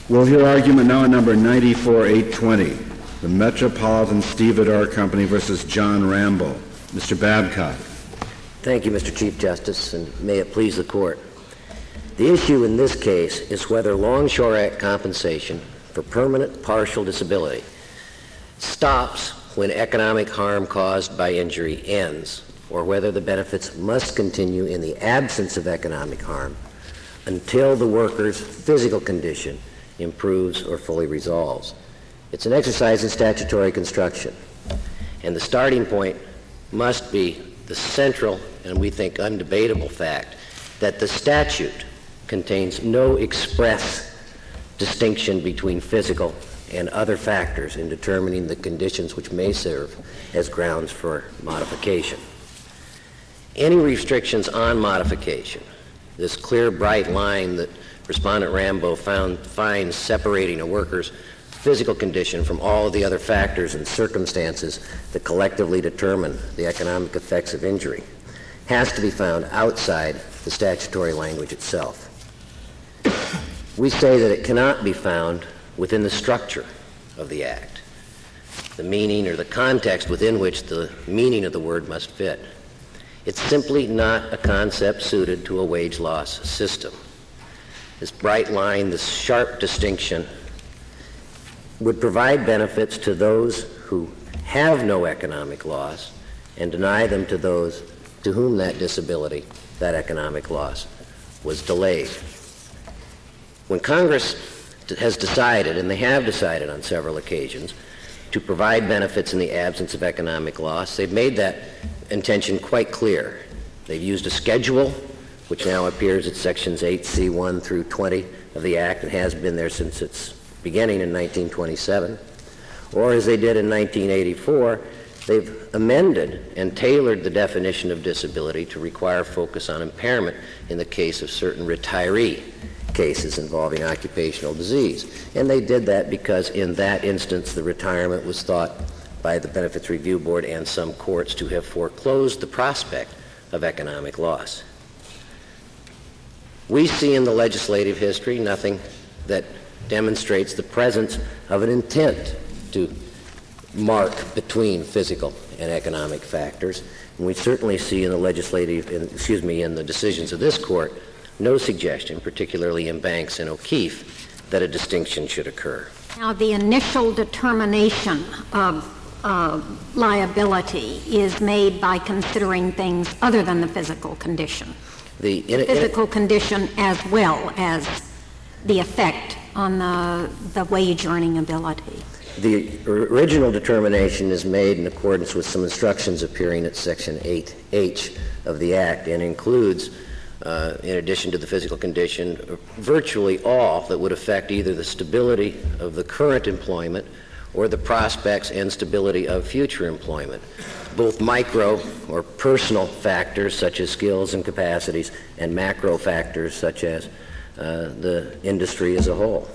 We'll hear argument now on number 94-820, the Metropolitan Stevedore Company versus John Rambo. Mr. Babcock. Thank you, Mr. Chief Justice, and may it please the Court. The issue in this case is whether Longshore Act compensation for permanent partial disability stops when economic harm caused by injury ends, or whether the benefits must continue in the absence of economic harm until the worker's physical condition improves or fully resolves. It's an exercise in statutory construction, and the starting point must be the central and we think undebatable fact that the statute contains no express distinction between physical and other factors in determining the conditions which may serve as grounds for modification. Any restrictions on modification, this clear, bright line that Respondent Rambo finds separating a worker's physical condition from all of the other factors and circumstances that collectively determine the economic effects of injury, has to be found outside the statutory language itself. We say that it cannot be found within the structure of the Act, the meaning or the context within which the meaning of the word must fit. It's simply not a concept suited to a wage loss system. This bright line, this sharp distinction, would provide benefits to those who have no economic loss and deny them to those to whom that disability, that economic loss, was delayed. When Congress has decided, and they have decided on several occasions, to provide benefits in the absence of economic loss, they've made that intention quite clear. They've used a schedule, which now appears at sections 8C1 through 20 of the Act and has been there since its beginning in 1927. Or as they did in 1984, they've amended and tailored the definition of disability to require focus on impairment in the case of certain retiree cases involving occupational disease. And they did that because in that instance the retirement was thought by the Benefits Review Board and some courts to have foreclosed the prospect of economic loss. We see in the legislative history nothing that demonstrates the presence of an intent to mark between physical and economic factors. And we certainly see in the in the decisions of this Court, no suggestion, particularly in Banks and O'Keefe, that a distinction should occur. Now, the initial determination of liability is made by considering things other than the physical condition. The physical condition as well as the effect on the wage earning ability. The original determination is made in accordance with some instructions appearing at Section 8H of the Act and includes, in addition to the physical condition, virtually all that would affect either the stability of the current employment or the prospects and stability of future employment. Both micro or personal factors such as skills and capacities and macro factors such as the industry as a whole.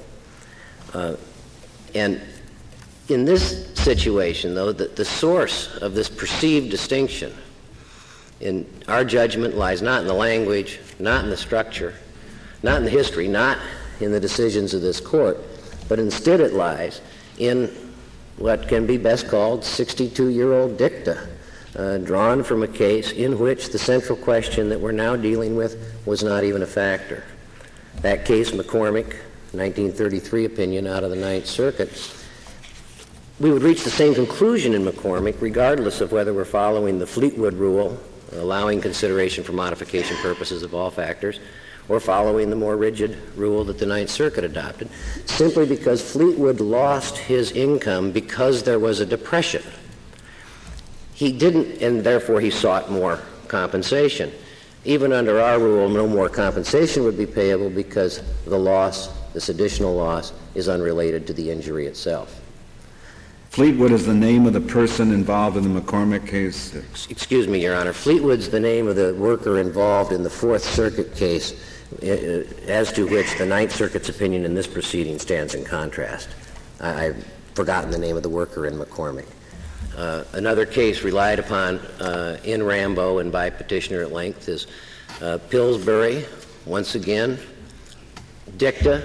And in this situation, though, the source of this perceived distinction in our judgment lies not in the language, not in the structure, not in the history, not in the decisions of this Court, but instead it lies in what can be best called 62-year-old dicta, drawn from a case in which the central question that we're now dealing with was not even a factor. That case, McCormick, 1933 opinion out of the Ninth Circuit, we would reach the same conclusion in McCormick regardless of whether we're following the Fleetwood rule, allowing consideration for modification purposes of all factors, or following the more rigid rule that the Ninth Circuit adopted, simply because Fleetwood lost his income because there was a depression. He didn't, and therefore he sought more compensation. Even under our rule, no more compensation would be payable because the loss, this additional loss, is unrelated to the injury itself. Fleetwood is the name of the person involved in the McCormick case? Excuse me, Your Honor. Fleetwood's the name of the worker involved in the Fourth Circuit case, as to which the Ninth Circuit's opinion in this proceeding stands in contrast. I've forgotten the name of the worker in McCormick. Another case relied upon in Rambo and by petitioner at length is Pillsbury. Once again, dicta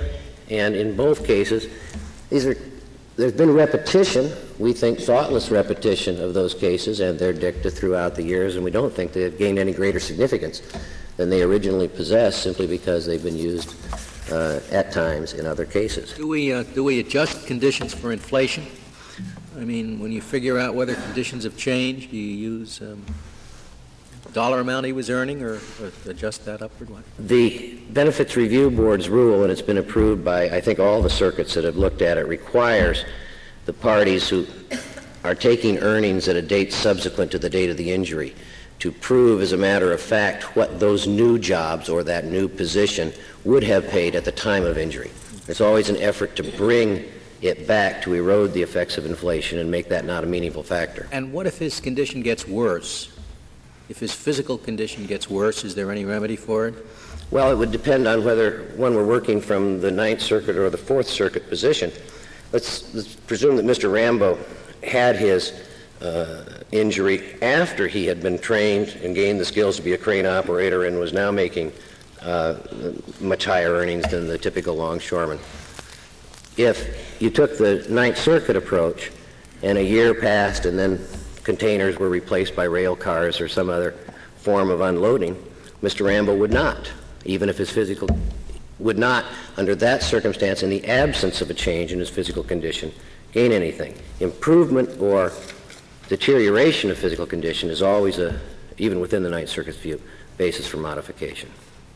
And in both cases, there's been repetition, we think thoughtless repetition of those cases and their dicta throughout the years, and we don't think they've gained any greater significance than they originally possessed simply because they've been used at times in other cases. Do we adjust conditions for inflation? I mean, when you figure out whether conditions have changed, do you use dollar amount he was earning or adjust that upward? The Benefits Review Board's rule, and it's been approved by, I think, all the circuits that have looked at it, requires the parties who are taking earnings at a date subsequent to the date of the injury to prove, as a matter of fact, what those new jobs or that new position would have paid at the time of injury. It's always an effort to bring it back to erode the effects of inflation and make that not a meaningful factor. And what if his condition gets worse? If his physical condition gets worse, is there any remedy for it? Well, it would depend on whether one were working from the Ninth Circuit or the Fourth Circuit position. Let's presume that Mr. Rambo had his injury after he had been trained and gained the skills to be a crane operator and was now making much higher earnings than the typical longshoreman. If you took the Ninth Circuit approach and a year passed and then containers were replaced by rail cars or some other form of unloading, Mr. Rambo would not, even if his physical, would not, under that circumstance, in the absence of a change in his physical condition, gain anything. Improvement or deterioration of physical condition is always, even within the Ninth Circuit's view, basis for modification.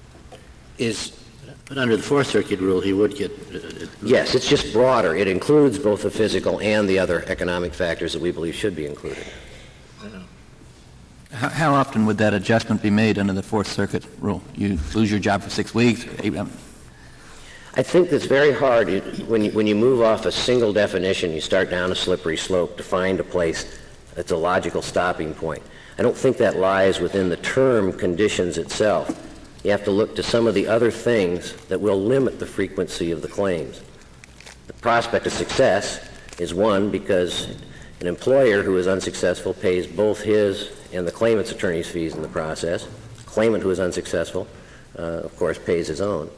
But under the Fourth Circuit rule, he would get... Yes, it's just broader. It includes both the physical and the other economic factors that we believe should be included. How often would that adjustment be made under the Fourth Circuit rule? You lose your job for 6 weeks? I think it's very hard when you move off a single definition, you start down a slippery slope to find a place that's a logical stopping point. I don't think that lies within the term conditions itself. You have to look to some of the other things that will limit the frequency of the claims. The prospect of success is one because an employer who is unsuccessful pays both his and the claimant's attorney's fees in the process. The claimant who is unsuccessful, of course, pays his own.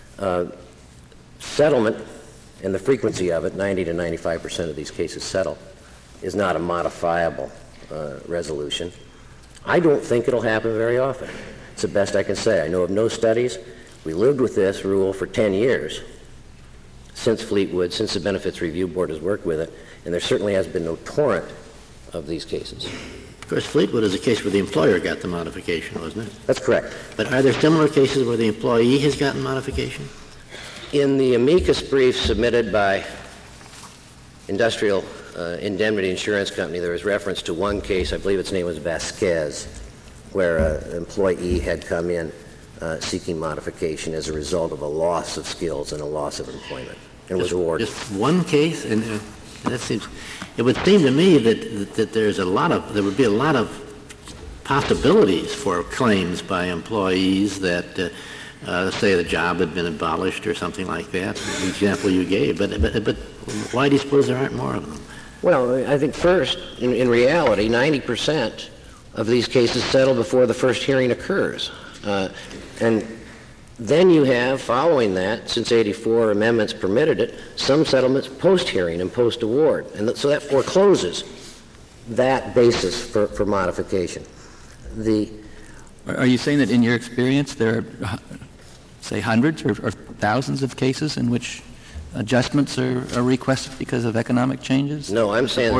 Settlement and the frequency of it, 90 to 95% of these cases settle, is not a modifiable resolution. I don't think it'll happen very often. It's the best I can say. I know of no studies. We lived with this rule for 10 years since Fleetwood, since the Benefits Review Board has worked with it, and there certainly has been no torrent of these cases. Of course, Fleetwood is a case where the employer got the modification, wasn't it? That's correct. But are there similar cases where the employee has gotten modification? In the amicus brief submitted by Industrial Indemnity Insurance Company, there was reference to one case, I believe its name was Vasquez, where an employee had come in seeking modification as a result of a loss of skills and a loss of employment and was awarded. Just one case? And that seems, it would seem to me that there would be a lot of possibilities for claims by employees that say the job had been abolished or something like that, the example you gave. But why do you suppose there aren't more of them? Well, I think first, in reality, 90% of these cases settle before the first hearing occurs. And then you have, following that, since 84 amendments permitted it, some settlements post-hearing and post-award. And so that forecloses that basis for modification. Are you saying that in your experience there are, say, hundreds or thousands of cases in which adjustments are requested because of economic changes? No, I'm saying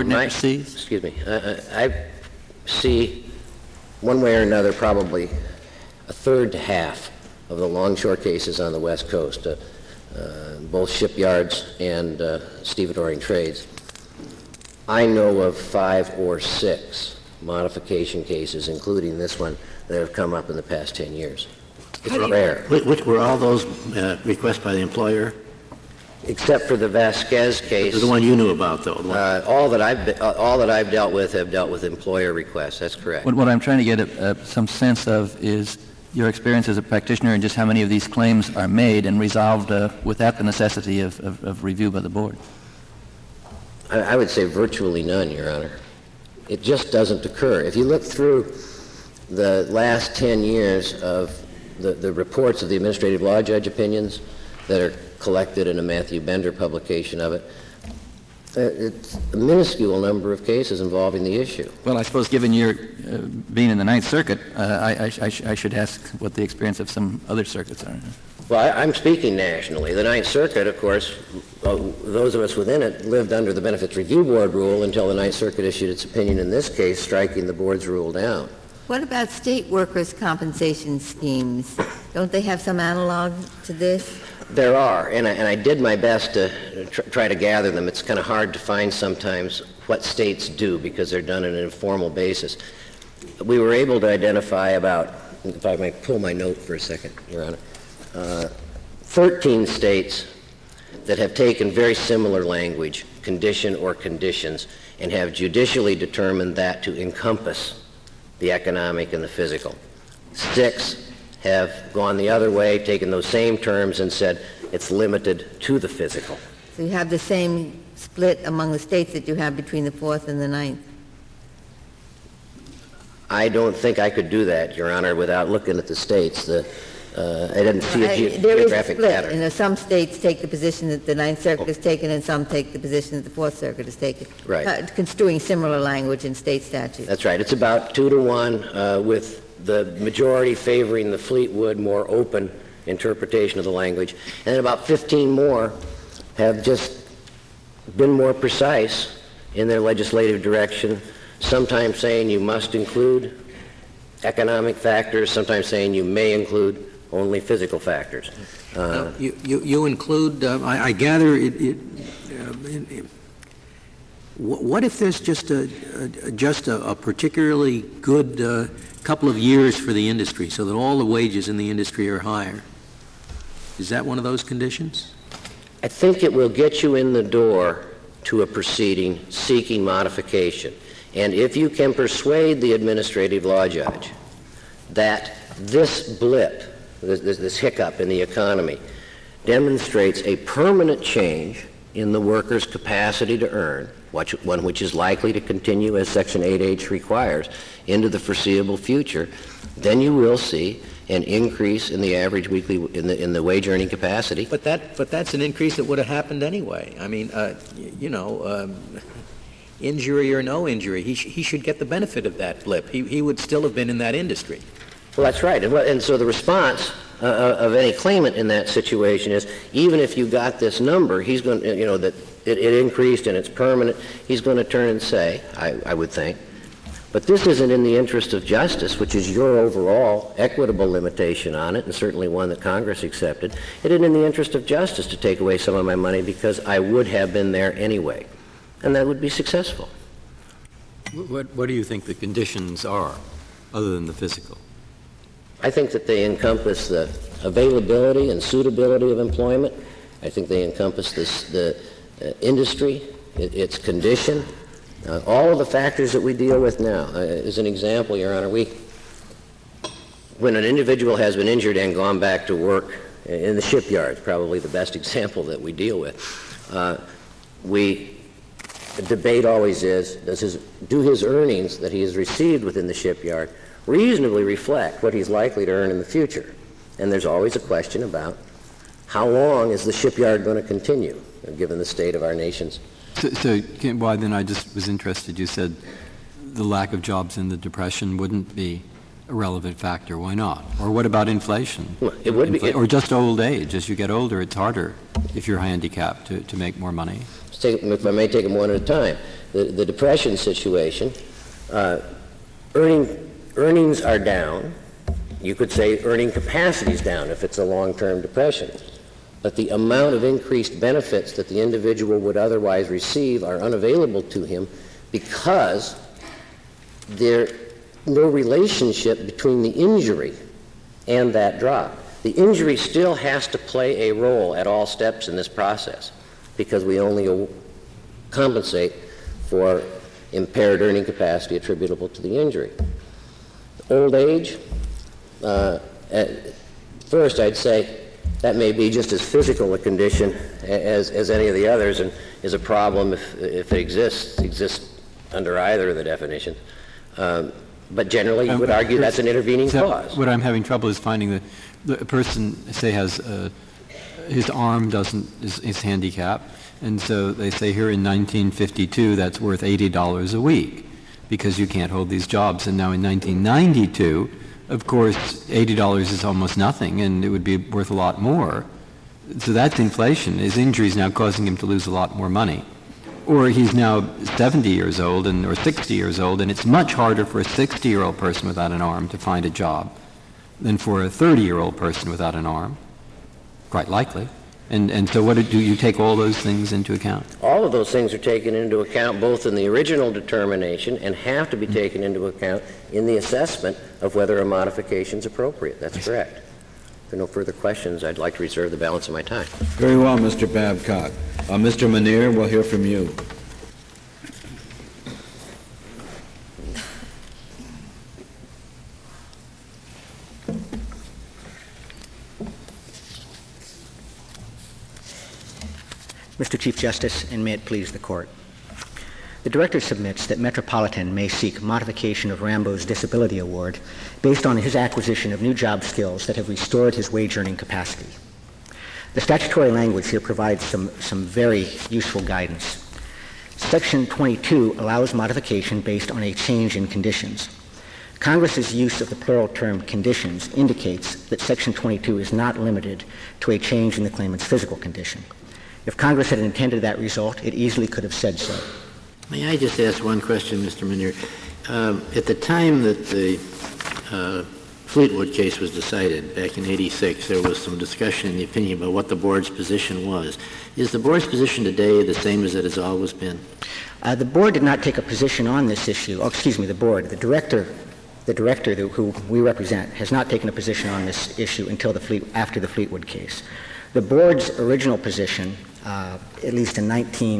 I see one way or another probably a third to half of the longshore cases on the West Coast, both shipyards and stevedoring trades. I know of 5 or 6 modification cases, including this one, that have come up in the past 10 years. It's rare. Which were all those requests by the employer? Except for the Vasquez case. The one you knew about, though. All that I've dealt with have dealt with employer requests. That's correct. What I'm trying to get some sense of is your experience as a practitioner and just how many of these claims are made and resolved without the necessity of review by the board. I would say virtually none, Your Honor. It just doesn't occur. If you look through the last 10 years of the reports of the administrative law judge opinions, that are collected in a Matthew Bender publication of it. It's a minuscule number of cases involving the issue. Well, I suppose given your being in the Ninth Circuit, I should ask what the experience of some other circuits are. Well, I'm speaking nationally. The Ninth Circuit, of course, those of us within it lived under the Benefits Review Board rule until the Ninth Circuit issued its opinion in this case, striking the board's rule down. What about state workers' compensation schemes? Don't they have some analog to this? There are, and I did my best to try to gather them. It's kind of hard to find sometimes what states do because they're done on an informal basis. We were able to identify about, if I might pull my note for a second, Your Honor, 13 states that have taken very similar language, condition or conditions, and have judicially determined that to encompass the economic and the physical. 6 have gone the other way, taken those same terms and said it's limited to the physical. So you have the same split among the states that you have between the 4th and the 9th? I don't think I could do that, Your Honor, without looking at the states. I didn't see a geographic pattern. You know, some states take the position that the Ninth Circuit has taken, and some take the position that the Fourth Circuit has taken. Right. Construing similar language in state statutes. That's right. It's about 2-1, with the majority favoring the Fleetwood more open interpretation of the language, and then about 15 more have just been more precise in their legislative direction, sometimes saying you must include economic factors, sometimes saying you may include only physical factors. You include, I gather, what if there's just a particularly good couple of years for the industry so that all the wages in the industry are higher? Is that one of those conditions? I think it will get you in the door to a proceeding seeking modification. And if you can persuade the administrative law judge that this blip, this hiccup in the economy, demonstrates a permanent change in the worker's capacity to earn, one which is likely to continue as Section 8H requires, into the foreseeable future, then you will see an increase in the average weekly in the wage earning capacity. But that's an increase that would have happened anyway. I mean, injury or no injury, he should get the benefit of that blip. He would still have been in that industry. Well, that's right. And so the response of any claimant in that situation is, even if you got this number, he's going to, that it increased and it's permanent, he's going to turn and say, I would think, but this isn't in the interest of justice, which is your overall equitable limitation on it, and certainly one that Congress accepted. It isn't in the interest of justice to take away some of my money because I would have been there anyway. And that would be successful. What do you think the conditions are, other than the physical? I think that they encompass the availability and suitability of employment. I think they encompass the industry, its condition, all of the factors that we deal with now. As an example, Your Honor, when an individual has been injured and gone back to work in the shipyard, probably the best example that we deal with, the debate always is, do his earnings that he has received within the shipyard reasonably reflect what he's likely to earn in the future? And there's always a question about how long is the shipyard going to continue, given the state of our nation's. So why then I just was interested, you said the lack of jobs in the Depression wouldn't be a relevant factor. Why not? Or what about inflation? Well, it would be. Or just old age. As you get older, it's harder if you're handicapped to make more money. If I may take them one at a time. The Depression situation, earnings are down. You could say earning capacity is down if it's a long-term depression. But the amount of increased benefits that the individual would otherwise receive are unavailable to him because there's no relationship between the injury and that drop. The injury still has to play a role at all steps in this process because we only compensate for impaired earning capacity attributable to the injury. Old age, first I'd say that may be just as physical a condition as any of the others and is a problem if it exists under either of the definitions. But generally you would argue that's an intervening cause. What I'm having trouble is finding that a person, say, has his arm is handicapped, and so they say here in 1952 that's worth $80 a week because you can't hold these jobs. And now in 1992, of course, $80 is almost nothing, and it would be worth a lot more. So that's inflation. His injury is now causing him to lose a lot more money. Or he's now 70 years old or 60 years old, and it's much harder for a 60-year-old person without an arm to find a job than for a 30-year-old person without an arm, quite likely. And so do you take all those things into account? All of those things are taken into account both in the original determination and have to be taken into account in the assessment of whether a modification is appropriate. That's correct. If there are no further questions, I'd like to reserve the balance of my time. Very well, Mr. Babcock. Mr. Manier, we'll hear from you. Mr. Chief Justice, and may it please the Court. The Director submits that Metropolitan may seek modification of Rambo's disability award based on his acquisition of new job skills that have restored his wage-earning capacity. The statutory language here provides some very useful guidance. Section 22 allows modification based on a change in conditions. Congress's use of the plural term conditions indicates that Section 22 is not limited to a change in the claimant's physical condition. If Congress had intended that result, it easily could have said so. May I just ask one question, Mr. Manier? At the time that the Fleetwood case was decided, back in 86, there was some discussion in the opinion about what the Board's position was. Is the Board's position today the same as it has always been? The Board did not take a position on this issue. The Board. The Director who we represent has not taken a position on this issue until after the Fleetwood case. The Board's original position, at least in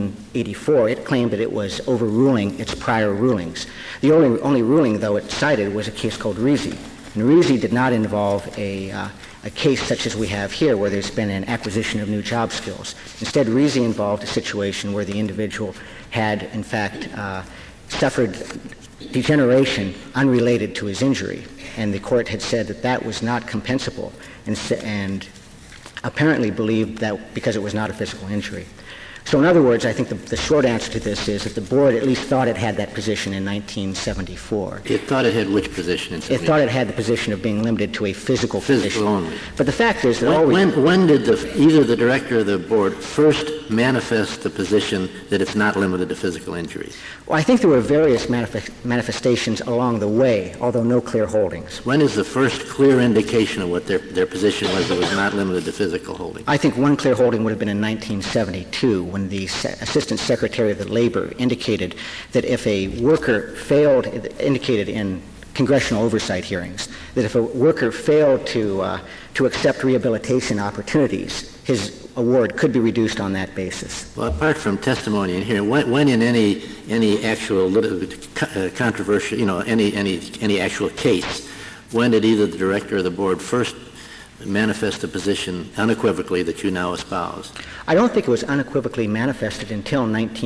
1984, it claimed that it was overruling its prior rulings. The only ruling, though, it cited was a case called Reesey. And Reesey did not involve a case such as we have here, where there's been an acquisition of new job skills. Instead, Reesey involved a situation where the individual had, in fact, suffered degeneration unrelated to his injury. And the Court had said that that was not compensable and apparently believed that because it was not a physical injury. So in other words, I think the short answer to this is that the Board at least thought it had that position in 1974. It thought it had which position? It thought it had the position of being limited to a physical condition. Only. But the fact is that when did either the Director or the Board first manifest the position that it's not limited to physical injuries? Well, I think there were various manifestations along the way, although no clear holdings. When is the first clear indication of what their position was that was not limited to physical holdings? I think one clear holding would have been in 1972 when the Assistant Secretary of the Labor indicated that if a worker failed, indicated in congressional oversight hearings, that if a worker failed to accept rehabilitation opportunities, his award could be reduced on that basis. Well, apart from testimony in here, when in any actual controversial, any actual case, when did either the Director or the Board first manifest a position unequivocally that you now espouse? I don't think it was unequivocally manifested until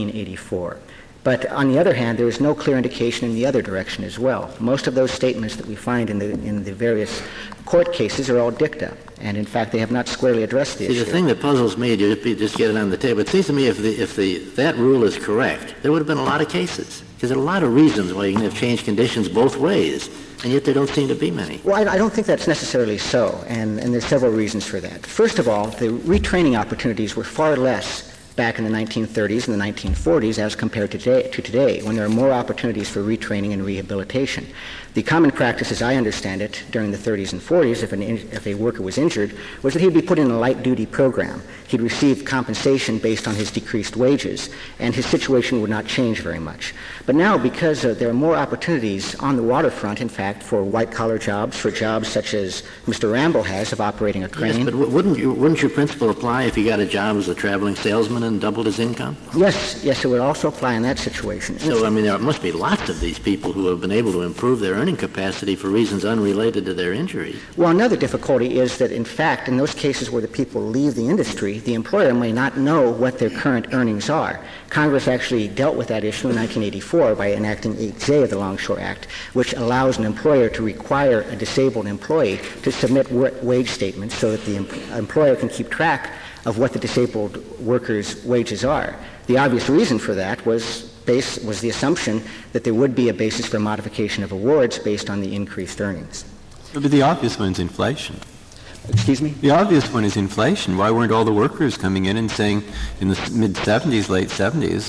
1984. But on the other hand, there is no clear indication in the other direction as well. Most of those statements that we find in the various court cases are all dicta, and in fact they have not squarely addressed the issue. The thing that puzzles me, just get it on the table, it seems to me if that rule is correct, there would have been a lot of cases, because there are a lot of reasons why you can have changed conditions both ways, and yet there don't seem to be many. Well, I don't think that's necessarily so, and there's several reasons for that. First of all, the retraining opportunities were far less back in the 1930s and the 1940s as compared to today, when there are more opportunities for retraining and rehabilitation. The common practice, as I understand it, during the 30s and 40s, if a worker was injured, was that he'd be put in a light-duty program. He'd receive compensation based on his decreased wages, and his situation would not change very much. But now, because there are more opportunities on the waterfront, in fact, for white-collar jobs, for jobs such as Mr. Rambo has of operating a crane. Yes, but wouldn't your principle apply if he got a job as a traveling salesman and doubled his income? Yes, it would also apply in that situation. So, there must be lots of these people who have been able to improve their earning capacity for reasons unrelated to their injury. Well, another difficulty is that, in fact, in those cases where the people leave the industry, the employer may not know what their current earnings are. Congress actually dealt with that issue in 1984 by enacting 8J of the Longshore Act, which allows an employer to require a disabled employee to submit wage statements so that the employer can keep track of what the disabled worker's wages are. The obvious reason for that was the assumption that there would be a basis for modification of awards based on the increased earnings. But the obvious one's inflation. Excuse me? The obvious one is inflation. Why weren't all the workers coming in and saying in the mid-'70s, late '70s,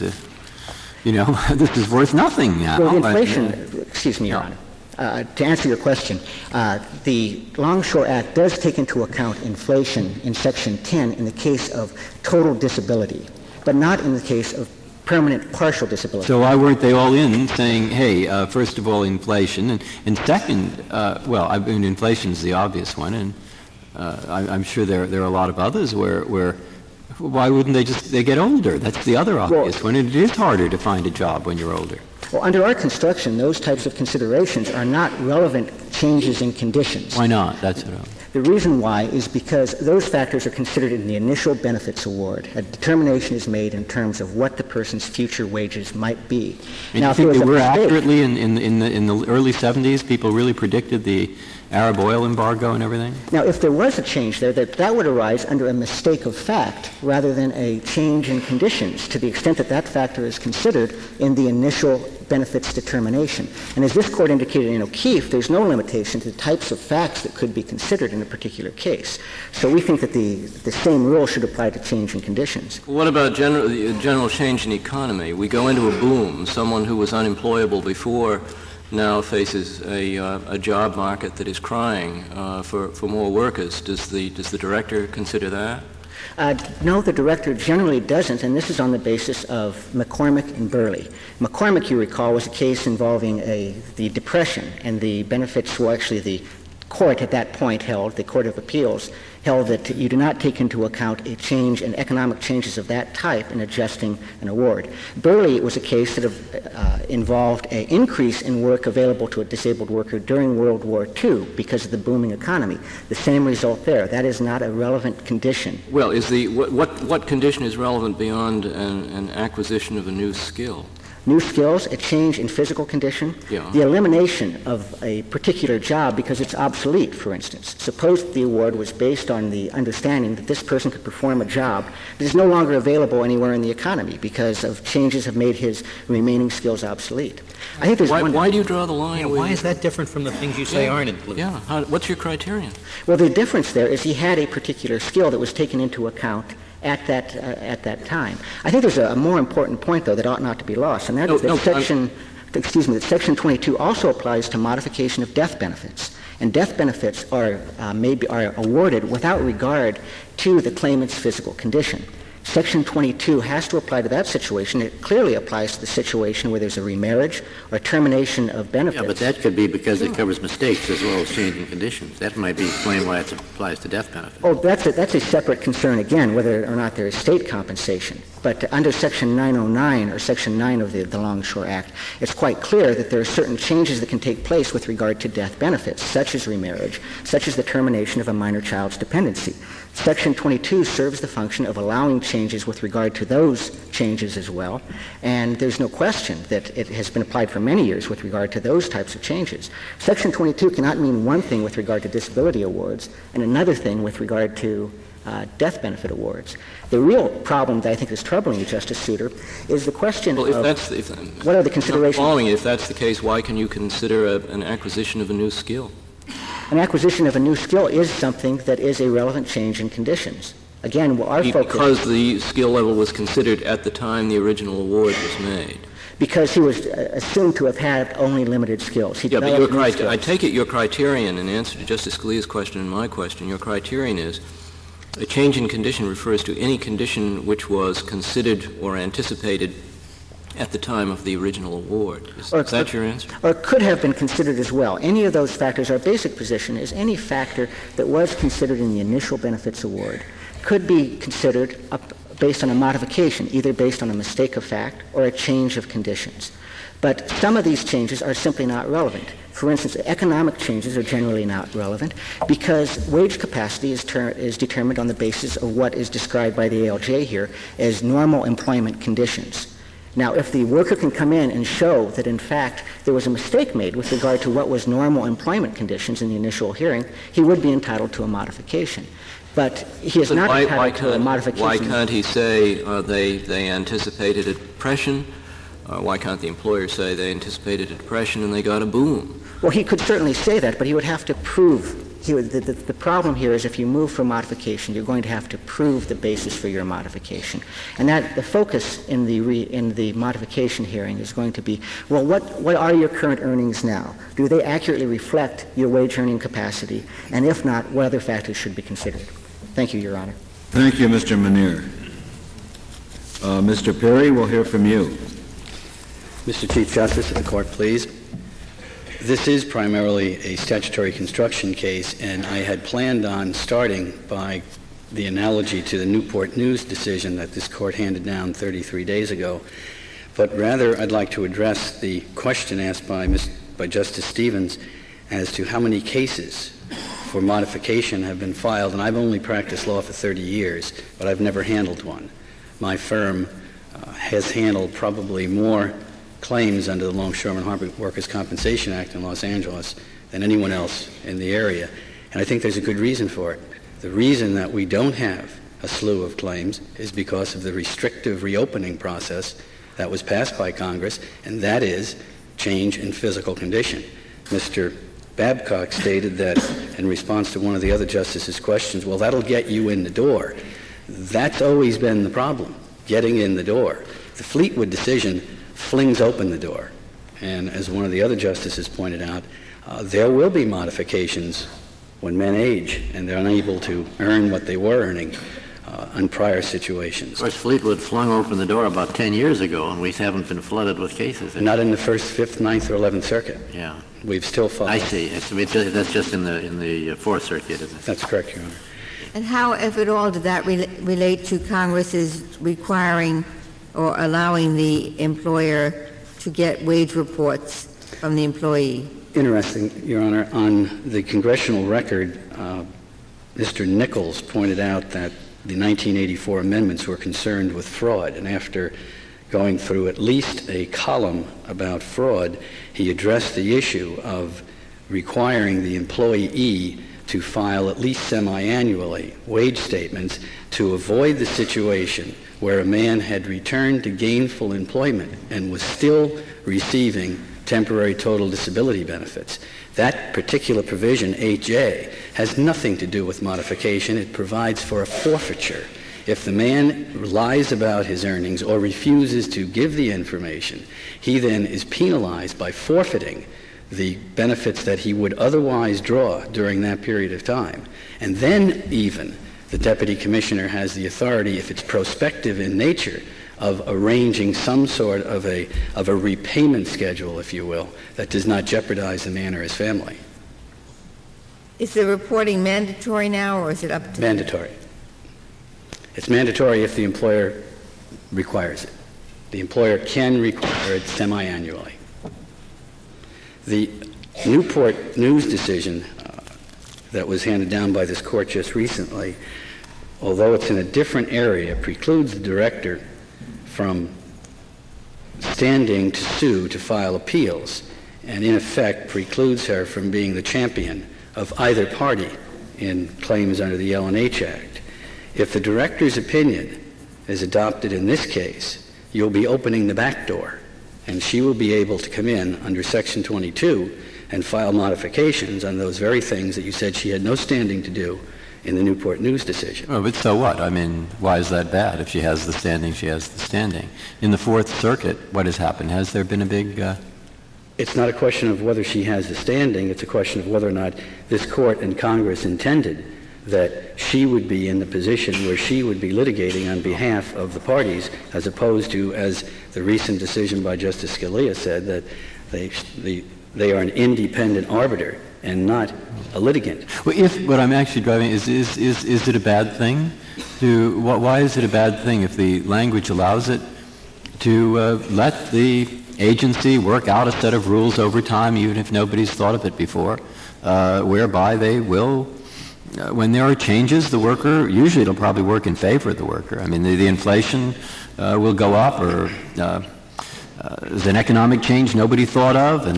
this is worth nothing now? Well, inflation, excuse me, Your Honor. To answer your question, the Longshore Act does take into account inflation in Section 10 in the case of total disability, but not in the case of permanent partial disability. So why weren't they all in saying, hey, first of all, inflation, and second, inflation's the obvious one, and I'm sure there are a lot of others where why wouldn't they get older? That's the other obvious one, and it is harder to find a job when you're older. Well, under our construction, those types of considerations are not relevant changes in conditions. Why not? That's what The reason why is because those factors are considered in the initial benefits award. A determination is made in terms of what the person's future wages might be. And now, if you think they were accurately in the early '70s, people really predicted the Arab oil embargo and everything? Now, if there was a change there, that would arise under a mistake of fact rather than a change in conditions to the extent that that factor is considered in the initial benefits determination. And as this Court indicated in O'Keefe, there's no limitation to the types of facts that could be considered in a particular case. So we think that the same rule should apply to change in conditions. What about general change in the economy? We go into a boom. Someone who was unemployable before now faces a job market that is crying for more workers. Does the director consider that? No, the director generally doesn't, and this is on the basis of McCormick and Burley. McCormick, you recall, was a case involving the Depression, and the benefits were actually the court at that point the Court of Appeals, held that you do not take into account a change in economic changes of that type in adjusting an award. Burley was a case that involved an increase in work available to a disabled worker during World War II because of the booming economy. The same result there. That is not a relevant condition. Well, what condition is relevant beyond an acquisition of a new skill? New skills, a change in physical condition, the elimination of a particular job because it's obsolete, for instance. Suppose the award was based on the understanding that this person could perform a job that is no longer available anywhere in the economy because of changes have made his remaining skills obsolete. I think there's why do you draw the line? Why is that different from the things you say aren't included? Yeah. What's your criterion? Well, the difference there is he had a particular skill that was taken into account at that time. I think there's a more important point, though, that ought not to be lost, and that is that Section 22 also applies to modification of death benefits. And death benefits are awarded without regard to the claimant's physical condition. Section 22 has to apply to that situation. It clearly applies to the situation where there's a remarriage or termination of benefits. Yeah, but that could be because it covers mistakes as well as changing conditions. That might be explained why it applies to death benefits. Oh, that's a separate concern, again, whether or not there is state compensation. But under Section 909 or Section 9 of the Longshore Act, it's quite clear that there are certain changes that can take place with regard to death benefits, such as remarriage, such as the termination of a minor child's dependency. Section 22 serves the function of allowing changes with regard to those changes as well, and there's no question that it has been applied for many years with regard to those types of changes. Section 22 cannot mean one thing with regard to disability awards and another thing with regard to death benefit awards. The real problem that I think is troubling you, Justice Souter, is the question of what are the considerations? Following, if that's the case, why can you consider an acquisition of a new skill? An acquisition of a new skill is something that is a relevant change in conditions. Again, our focus... Because the skill level was considered at the time the original award was made. Because he was assumed to have had only limited skills. I take it your criterion, in answer to Justice Scalia's question and my question, your criterion is a change in condition refers to any condition which was considered or anticipated at the time of the original award. Is that your answer? Or it could have been considered as well. Any of those factors, our basic position is any factor that was considered in the initial benefits award could be considered based on a modification, either based on a mistake of fact or a change of conditions. But some of these changes are simply not relevant. For instance, economic changes are generally not relevant because wage capacity is determined on the basis of what is described by the ALJ here as normal employment conditions. Now, if the worker can come in and show that, in fact, there was a mistake made with regard to what was normal employment conditions in the initial hearing, he would be entitled to a modification. But he is not entitled to a modification. Why can't he say they anticipated a depression? Why can't the employer say they anticipated a depression and they got a boom? Well, he could certainly say that, but he would have to prove. The problem here is if you move for modification, you're going to have to prove the basis for your modification. And that the focus in the modification hearing is going to be, well, what are your current earnings now? Do they accurately reflect your wage earning capacity? And if not, what other factors should be considered? Thank you, Your Honor. Thank you, Mr. Munir. Mr. Perry, we'll hear from you. Mr. Chief Justice of the Court, please. This is primarily a statutory construction case, and I had planned on starting by the analogy to the Newport News decision that this Court handed down 33 days ago. But rather, I'd like to address the question asked by Justice Stevens as to how many cases for modification have been filed. And I've only practiced law for 30 years, but I've never handled one. My firm has handled probably more claims under the Longshoremen Harbor Workers' Compensation Act in Los Angeles than anyone else in the area. And I think there's a good reason for it. The reason that we don't have a slew of claims is because of the restrictive reopening process that was passed by Congress, and that is change in physical condition. Mr. Babcock stated that in response to one of the other justices' questions, well, that'll get you in the door. That's always been the problem, getting in the door. The Fleetwood decision flings open the door. And as one of the other justices pointed out, there will be modifications when men age and they're unable to earn what they were earning in prior situations. Of course, Fleetwood flung open the door about 10 years ago, and we haven't been flooded with cases. Not in the First, 5th, 9th, or 11th Circuit. Yeah. We've still followed. I see. That's just in the Fourth Circuit, isn't it? That's correct, Your Honor. And how, if at all, did that relate to Congress's requiring or allowing the employer to get wage reports from the employee? Interesting, Your Honor. On the congressional record, Mr. Nichols pointed out that the 1984 amendments were concerned with fraud, and after going through at least a column about fraud, he addressed the issue of requiring the employee to file at least semi-annually wage statements to avoid the situation where a man had returned to gainful employment and was still receiving temporary total disability benefits. That particular provision, 8J, has nothing to do with modification. It provides for a forfeiture. If the man lies about his earnings or refuses to give the information, he then is penalized by forfeiting the benefits that he would otherwise draw during that period of time. And then even the deputy commissioner has the authority, if it's prospective in nature, of arranging some sort of a repayment schedule, if you will, that does not jeopardize the man or his family. Is the reporting mandatory now, or is it up to... Mandatory. It's mandatory if the employer requires it. The employer can require it semi-annually. The Newport News decision that was handed down by this court just recently, although it's in a different area, precludes the director from standing to sue to file appeals, and in effect precludes her from being the champion of either party in claims under the L&H Act. If the director's opinion is adopted in this case, you'll be opening the back door, and she will be able to come in under Section 22 and file modifications on those very things that you said she had no standing to do in the Newport News decision. Oh, but so what? I mean, why is that bad? If she has the standing, she has the standing. In the Fourth Circuit, what has happened? Has there been a big... It's not a question of whether she has the standing. It's a question of whether or not this court and Congress intended that she would be in the position where she would be litigating on behalf of the parties, as opposed to, as the recent decision by Justice Scalia said, that they are an independent arbiter and not a litigant. Well, if what I'm actually driving is it a bad thing? Why is it a bad thing if the language allows it to let the agency work out a set of rules over time, even if nobody's thought of it before, whereby they will, when there are changes, the worker, usually it'll probably work in favor of the worker. I mean, the inflation will go up, or there's an economic change nobody thought of, and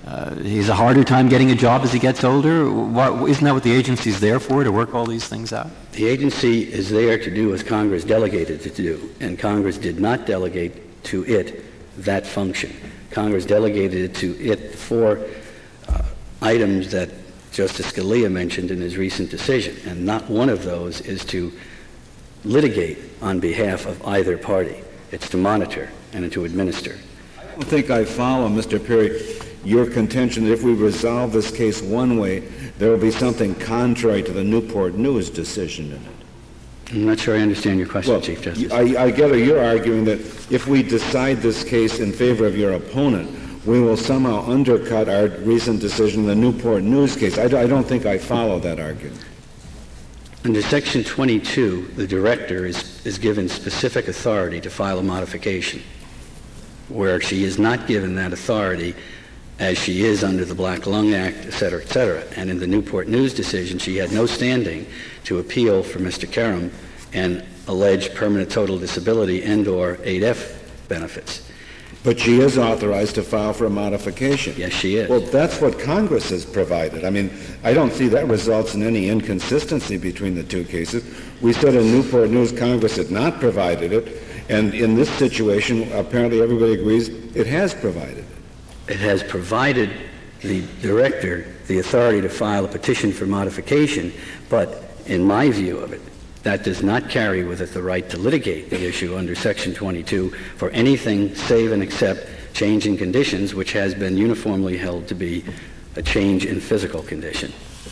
he has a harder time getting a job as he gets older? Isn't that what the agency's there for, to work all these things out? The agency is there to do as Congress delegated it to do, and Congress did not delegate to it that function. Congress delegated it to it for items that Justice Scalia mentioned in his recent decision, and not one of those is to litigate on behalf of either party. It's to monitor and to administer. I don't think I follow, Mr. Perry, your contention that if we resolve this case one way, there will be something contrary to the Newport News decision in it. I'm not sure I understand your question, Chief Justice. I gather you're arguing that if we decide this case in favor of your opponent, we will somehow undercut our recent decision in the Newport News case. I don't think I follow that argument. Under Section 22, the director is given specific authority to file a modification, where she is not given that authority as she is under the Black Lung Act, et cetera, et cetera. And in the Newport News decision, she had no standing to appeal for Mr. Karam and allege permanent total disability and or 8F benefits. But she is authorized to file for a modification. Yes, she is. Well, that's what Congress has provided. I mean, I don't see that results in any inconsistency between the two cases. We said in Newport News Congress had not provided it, and in this situation, apparently everybody agrees it has provided it. It has provided the director the authority to file a petition for modification, but in my view of it, that does not carry with it the right to litigate the issue under Section 22 for anything save and except change in conditions, which has been uniformly held to be a change in physical condition.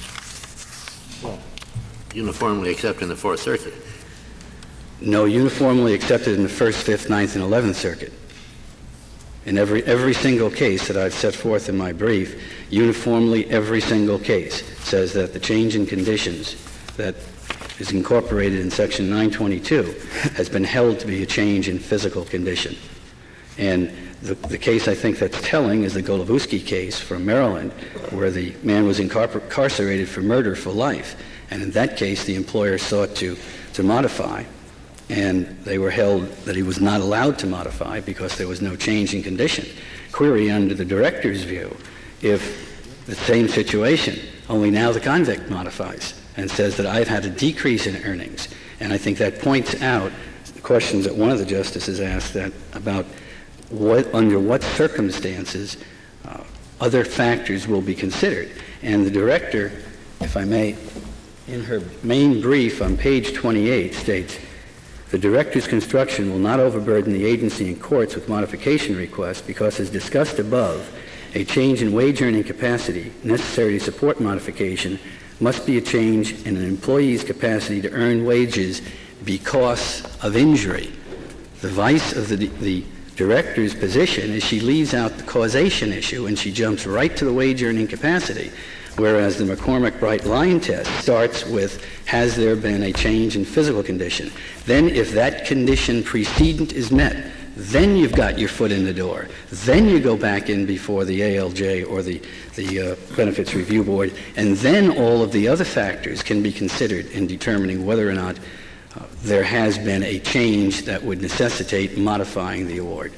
Uniformly accepted in the Fourth Circuit. No, uniformly accepted in the First, Fifth, Ninth, and 11th Circuit. In every single case that I've set forth in my brief, uniformly every single case says that the change in conditions that is incorporated in Section 922 has been held to be a change in physical condition. And the case I think that's telling is the Golubowski case from Maryland, where the man was incarcerated for murder for life. And in that case, the employer sought to modify, and they were held that he was not allowed to modify because there was no change in condition. Query under the director's view, if the same situation, only now the convict modifies and says that I've had a decrease in earnings. And I think that points out the questions that one of the justices asked that about under what circumstances other factors will be considered. And the director, if I may, in her main brief on page 28 states, the director's construction will not overburden the agency and courts with modification requests because, as discussed above, a change in wage earning capacity necessary to support modification must be a change in an employee's capacity to earn wages because of injury. The vice of the director's position is she leaves out the causation issue and she jumps right to the wage earning capacity, whereas the McCormick-Bright line test starts with, has there been a change in physical condition? Then if that condition precedent is met, then you've got your foot in the door. Then you go back in before the ALJ or the Benefits Review Board, and then all of the other factors can be considered in determining whether or not there has been a change that would necessitate modifying the award.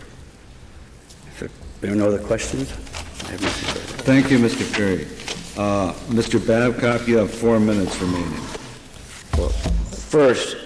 If there are no other questions, I have nothing further. Thank you, Mr. Perry. Mr. Babcock, you have 4 minutes remaining. Well, first,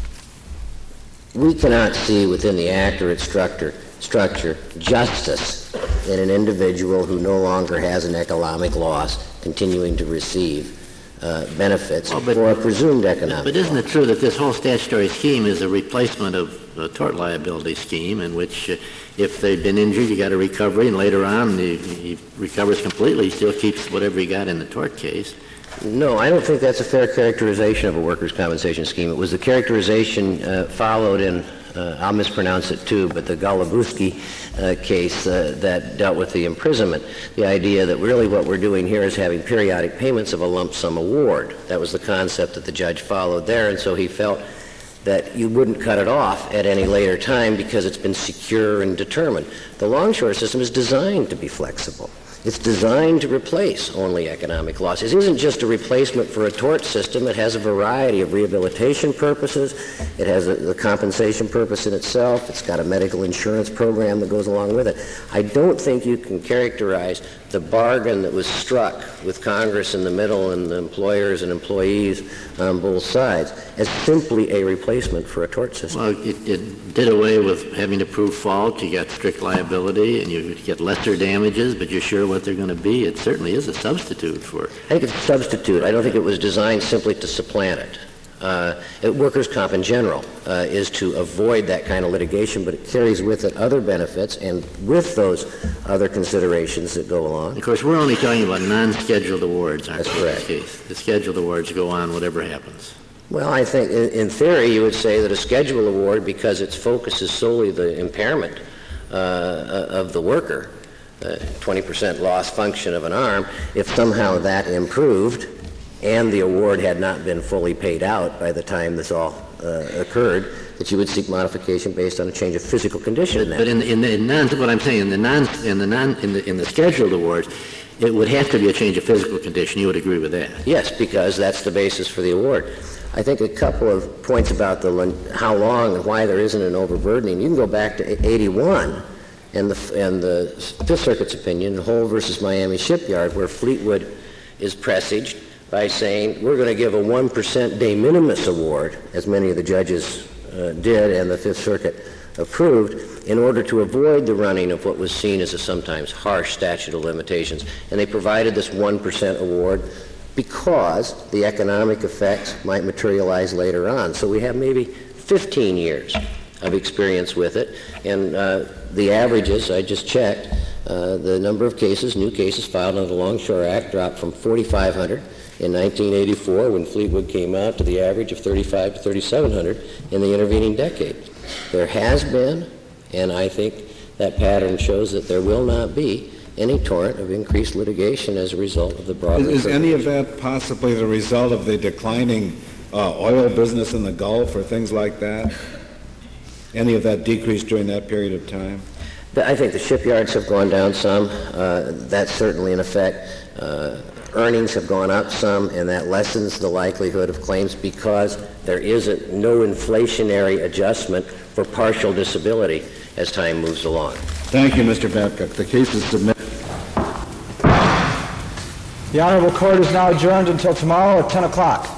we cannot see within the accurate structure justice in an individual who no longer has an economic loss continuing to receive benefits for a presumed economic But isn't loss. it true that this whole statutory scheme is a replacement of a tort liability scheme in which if they've been injured, you got a recovery, and later on he recovers completely, he still keeps whatever he got in the tort case? No, I don't think that's a fair characterization of a workers' compensation scheme. It was the characterization followed in, I'll mispronounce it too, but the Golubowski case that dealt with the imprisonment. The idea that really what we're doing here is having periodic payments of a lump sum award. That was the concept that the judge followed there, and so he felt that you wouldn't cut it off at any later time because it's been secure and determined. The longshore system is designed to be flexible. It's designed to replace only economic loss. It isn't just a replacement for a tort system. It has a variety of rehabilitation purposes. It has the compensation purpose in itself. It's got a medical insurance program that goes along with it. I don't think you can characterize the bargain that was struck with Congress in the middle and the employers and employees on both sides as simply a replacement for a tort system. Well, it did away with having to prove fault. You got strict liability, and you get lesser damages, but you're sure what they're going to be. It certainly is a substitute for it. I think it's a substitute. I don't think it was designed simply to supplant it. Workers' comp in general is to avoid that kind of litigation, but it carries with it other benefits, and with those other considerations that go along. Of course, we're only talking about non-scheduled awards, aren't That's we, correct. in this case? The scheduled awards go on whatever happens. Well, I think in theory you would say that a schedule award, because its focus is solely the impairment of the worker, 20% loss function of an arm, if somehow that improved and the award had not been fully paid out by the time this all occurred, that you would seek modification based on a change of physical condition. But what I'm saying, in the scheduled awards, it would have to be a change of physical condition. You would agree with that? Yes, because that's the basis for the award. I think a couple of points about how long and why there isn't an overburdening. You can go back to 81 and the Fifth Circuit's opinion, Hull versus Miami Shipyard, where Fleetwood is presaged by saying we're going to give a 1% de minimis award, as many of the judges did and the Fifth Circuit approved, in order to avoid the running of what was seen as a sometimes harsh statute of limitations. And they provided this 1% award because the economic effects might materialize later on. So we have maybe 15 years of experience with it. And the averages, I just checked, the number of cases, new cases filed under the Longshore Act dropped from 4,500 in 1984 when Fleetwood came out to the average of 3,500 to 3,700 in the intervening decade. There has been, and I think that pattern shows that there will not be any torrent of increased litigation as a result of the broader... Is any of that possibly the result of the declining oil business in the Gulf or things like that? Any of that decrease during that period of time? I think the shipyards have gone down some. That's certainly an effect. Earnings have gone up some, and that lessens the likelihood of claims because there is no inflationary adjustment for partial disability as time moves along. Thank you, Mr. Babcock. The case is submitted. The Honorable Court is now adjourned until tomorrow at 10 o'clock.